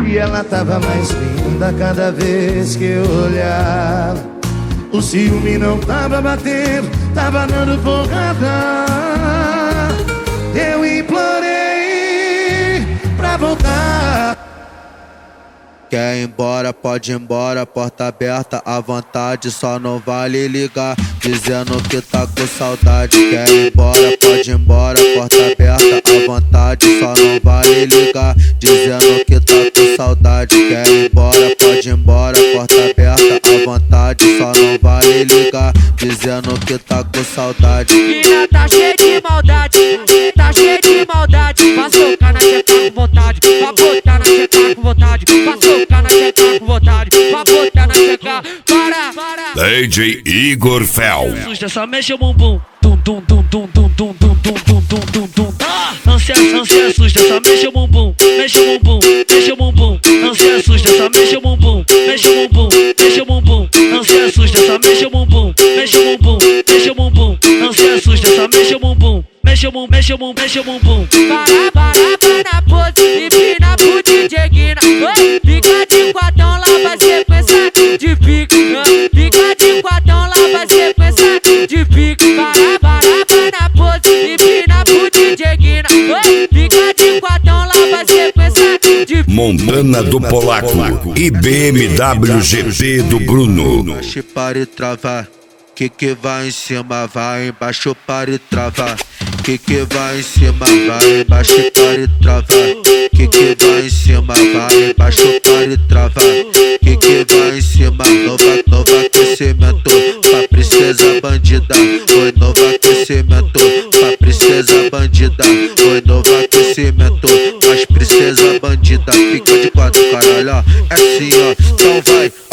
E ela tava mais linda cada vez que eu olhava. O ciúme não tava batendo, tava dando porrada. Eu implorei pra voltar. Quer ir embora, pode ir embora, porta aberta à vontade, só não vale ligar, dizendo que tá com saudade. Quer ir embora, pode ir embora, porta aberta à vontade, só não vale ligar, dizendo que tá com saudade. Quer ir embora, pode ir embora, porta aberta à vontade, só não vale ligar, dizendo que tá com saudade. Mina tá cheia de maldade, tá cheia de maldade. Vai socar na checa com vontade, vai botar na checa com vontade, vai socar na checa com vontade, vai botar na checa. Para! DJ Igor Fel. Suja, só mexe o bumbum. Dum dum dum dum dum dum dum dum dum dum dum dum. Ânsia suja, só mexe o bumbum, mexe o bumbum, mexe o bumbum. Ânsia suja, só mexe o bumbum, mexe o bumbum, mexe o bumbum. Ânsia suja, só mexe o bumbum, mexe o bumbum, mexe o bumbum. Ânsia suja, só mexe o bumbum, mexe o bumbum, mexe o bumbum, mexe o bumbum. Para na pose, empina pro DJ Guina. Fica de quatão, lá vai sequência de pique. Fica de quatão, lá vai sequência de pique. Para na pose, empina pro DJ Guina. Fica de quatão, lá vai sequência de pique. Montana do Polaco e BMW GP do Bruno. Baixe para e travar, que vai em cima, vai embaixo para e travar. Que vai em cima, vai embaixo para e travar. Que vai em cima, vai embaixo para e travar. Que vai em cima, novo aquecimento pra princesa bandida. Oi, novo aquecimento pra princesa bandida. Oi, novo aquecimento mas princesa bandida. Fica de quatro, caralho, ó, é assim, ó, então vai.